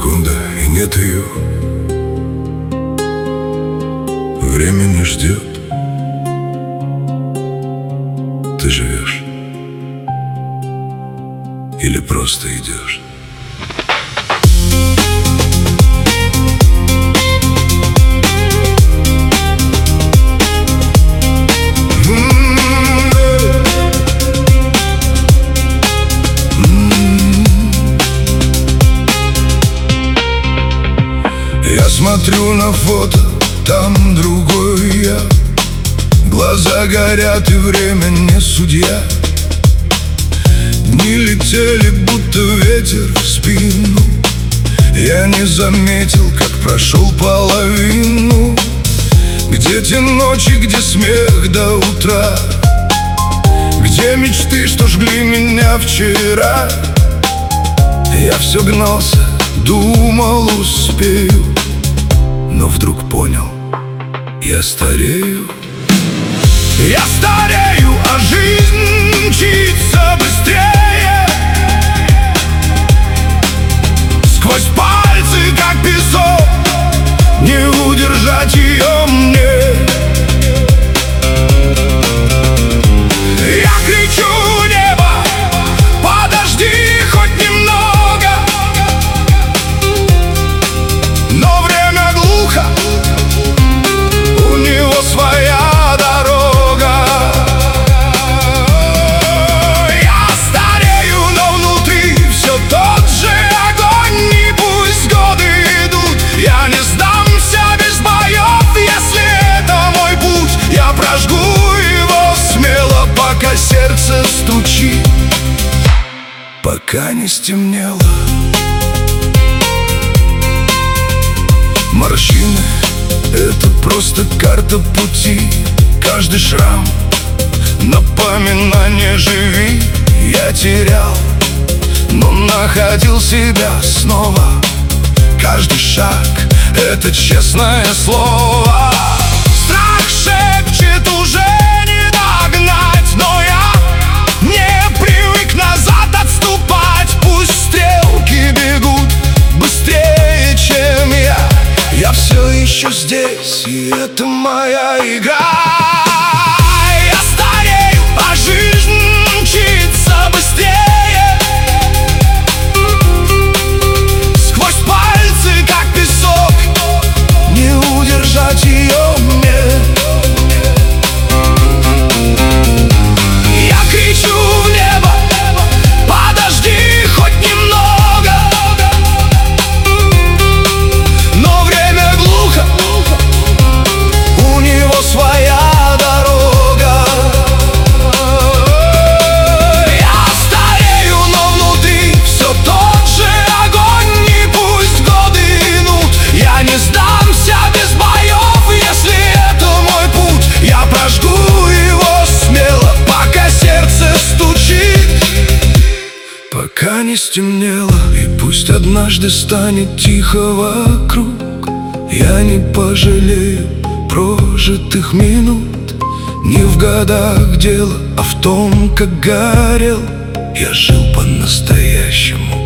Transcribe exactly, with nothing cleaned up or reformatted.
секунда, и нет ее. Время не ждет. Ты живешь или просто идешь? Я смотрю на фото, там другой я. Глаза горят, и время не судья. Дни летели, будто ветер в спину. Я не заметил, как прошел половину. Где те ночи, где смех до утра? Где мечты, что жгли меня вчера? Я все гнался, думал, успею, но вдруг понял, я старею. Я старею, а жизнь мчится быстрее. Сквозь пальцы, как песок, не удержать ее мне. Я кричу в небо: подожди хоть немного. Но время глухо, у него своя дорога. Я старею, но внутри все тот же огонь. И пусть годы идут, я не сдамся без боев. Если это мой путь, я прожгу его смело, пока сердце стучит, пока не стемнело. Морщины — это просто карта пути. Каждый шрам — напоминание: живи. Я терял, но находил себя снова. Каждый шаг — это честное слово. Страх шепчет: уже не догнать. Но я не привык назад отступать. Пусть стрелки бегут быстрее, чем я. Я все еще здесь, и это моя игра. Я старею, а жизнь мчится быстрее. Сквозь пальцы, как песок, не удержать ее мне. Я кричу в небо: подожди хоть немного. Но время глухо, у него своя дорога. Я старею, но внутри все тот же огонь. И пусть годы идут, я не сдамся без боев. Если это мой путь, я прожгу его смело, пока сердце стучит, пока не стемнело. И пусть однажды станет тихо вокруг, я не пожалею прожитых минут. Не в годах дело, а в том, как горел. Я жил по-настоящему.